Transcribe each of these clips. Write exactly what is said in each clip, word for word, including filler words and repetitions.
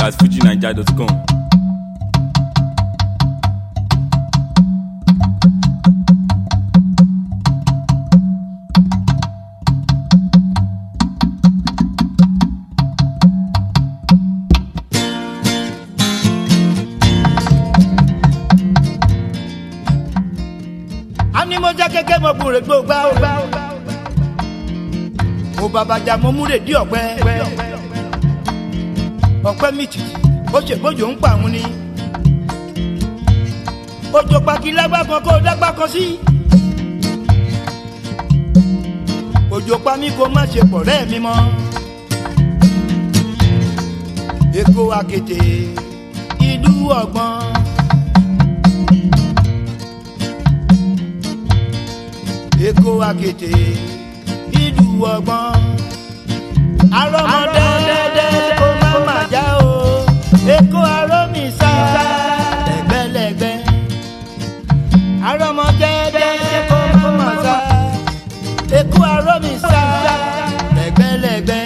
at fuji naija dot com. Ani mo jẹ́ kéké mo bùrè gbogbo gbà mo bàbàjà mo múre dí ọ̀pẹ ọ̀pẹ mìtì ó ṣe bójú ń pa àwọn ni òjò pàkí lágbá kan kó dágbá kan sí òjò pa mí kó má ṣe pọ̀ rẹ́ mi mọ́ Èkó Àkété ìlú ọ̀gbọ́n. Èkó Àkété ìlú ọgbọ́n arọ́mọdé kó má má já o Èkó arómísà lẹ́gbẹ́lẹ́gbẹ́ arọ́mọdé kó má má já Èkó arómísà lẹ́gbẹ́lẹ́gbẹ́.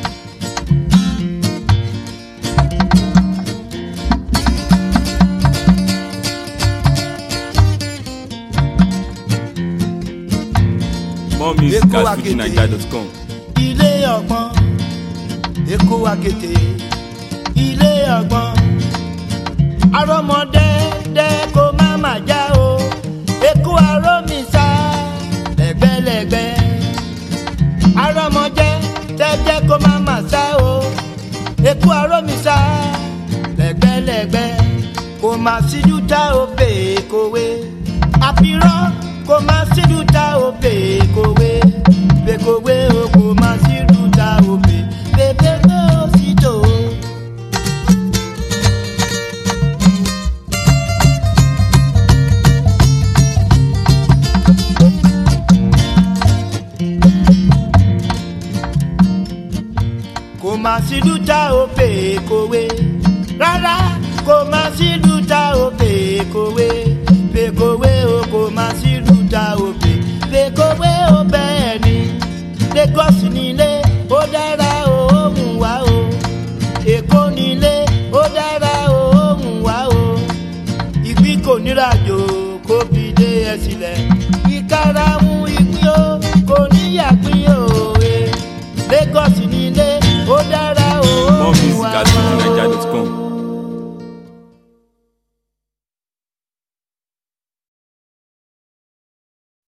More music at fuji naija dot com. Ilé ọgbọ́n Èkó Àkété ilé ọgbọ́n arọ́mọdé kó má má já o Èkó arómísà lẹ́gbẹ́lẹ́gbẹ́ arọ́mọdé jẹ́ kó má má sá o Èkó arómísà lẹ́gbẹ́lẹ́gbẹ́ kò má síjú tá o pè kówé àpirọ́ kò má síjú tá o pè kówé pèkówé o kò má síjú tá o pè pèpèpè o sì tó. Kò má síjú tá o pè kówé rárá kò má síjú tá o pè kówé pèkówé o kò má síjú tá o pè pèkówé o bẹ́ẹ̀ ni Lagos ní